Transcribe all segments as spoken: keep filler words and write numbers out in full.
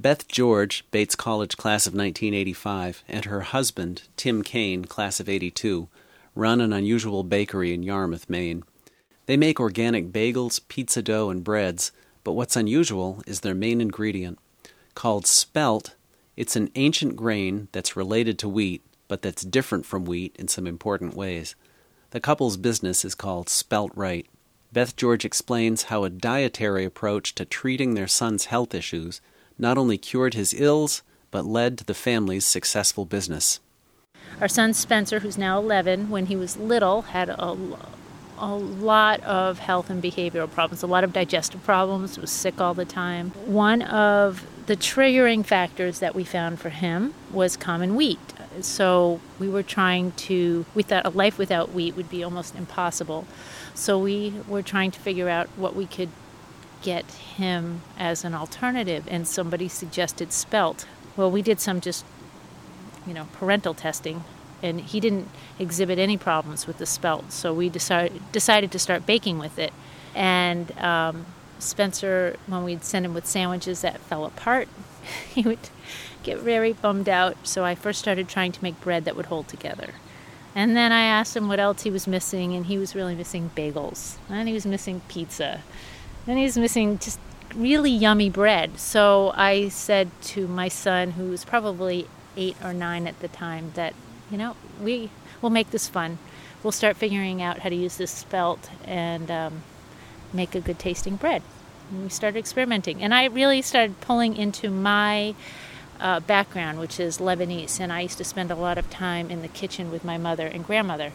Beth George, Bates College class of nineteen eighty-five, and her husband, Tim Kane, class of eighty-two, run an unusual bakery in Yarmouth, Maine. They make organic bagels, pizza dough, and breads, but what's unusual is their main ingredient. Called spelt, it's an ancient grain that's related to wheat, but that's different from wheat in some important ways. The couple's business is called Spelt Right. Beth George explains how a dietary approach to treating their son's health issues not only cured his ills, but led to the family's successful business. Our son Spencer, who's now eleven, when he was little, had a, a lot of health and behavioral problems, a lot of digestive problems, was sick all the time. One of the triggering factors that we found for him was common wheat. So we were trying to, we thought a life without wheat would be almost impossible. So we were trying to figure out what we could get him as an alternative, and somebody suggested spelt. Well, we did some just, you know, parental testing, and he didn't exhibit any problems with the spelt, so we decided decided to start baking with it. And um, Spencer, when we'd send him with sandwiches that fell apart, he would get very bummed out, so I first started trying to make bread that would hold together. And then I asked him what else he was missing, and he was really missing bagels, and he was missing pizza. Then he was missing just really yummy bread. So I said to my son, who was probably eight or nine at the time, that, you know, we will make this fun. We'll start figuring out how to use this spelt and um, make a good tasting bread. And we started experimenting. And I really started pulling into my uh, background, which is Lebanese. And I used to spend a lot of time in the kitchen with my mother and grandmother.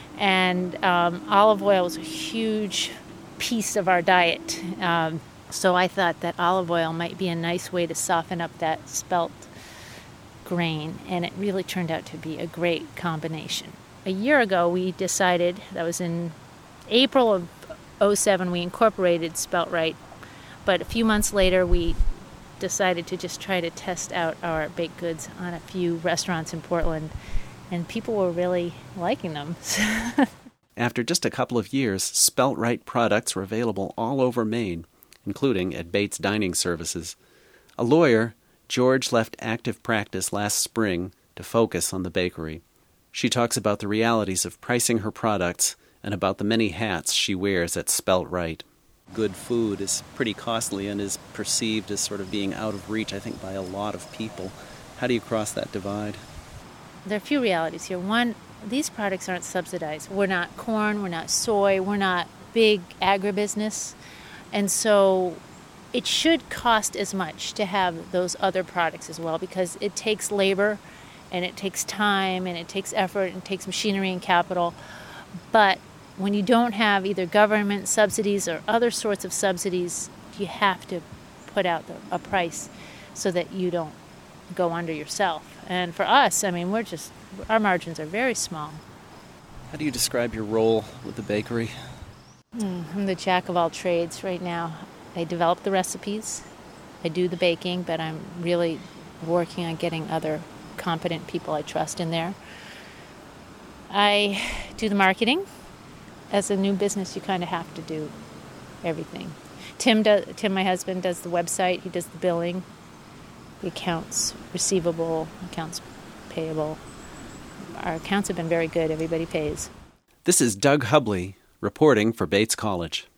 And um, olive oil was a huge piece of our diet. Um, so I thought that olive oil might be a nice way to soften up that spelt grain, and it really turned out to be a great combination. A year ago we decided, that was in April of oh seven, we incorporated Spelt Right, but a few months later we decided to just try to test out our baked goods on a few restaurants in Portland, and people were really liking them. After just a couple of years, Spelt Right products were available all over Maine, including at Bates Dining Services. A lawyer, George left active practice last spring to focus on the bakery. She talks about the realities of pricing her products and about the many hats she wears at Spelt Right. Good food is pretty costly and is perceived as sort of being out of reach, I think, by a lot of people. How do you cross that divide? There are a few realities here. One, these products aren't subsidized. We're not corn, we're not soy, we're not big agribusiness. And so it should cost as much to have those other products as well, because it takes labor and it takes time and it takes effort and it takes machinery and capital. But when you don't have either government subsidies or other sorts of subsidies, you have to put out the, a price so that you don't go under yourself. And for us, I mean, we're just, our margins are very small. How do you describe your role with the bakery? Mm, I'm the jack of all trades right now. I develop the recipes, I do the baking, but I'm really working on getting other competent people I trust in there. I do the marketing. As a new business, you kind of have to do everything. Tim, does, Tim, my husband, does the website. He does the billing, the accounts receivable, accounts payable. Our accounts have been very good. Everybody pays. This is Doug Hubley reporting for Bates College.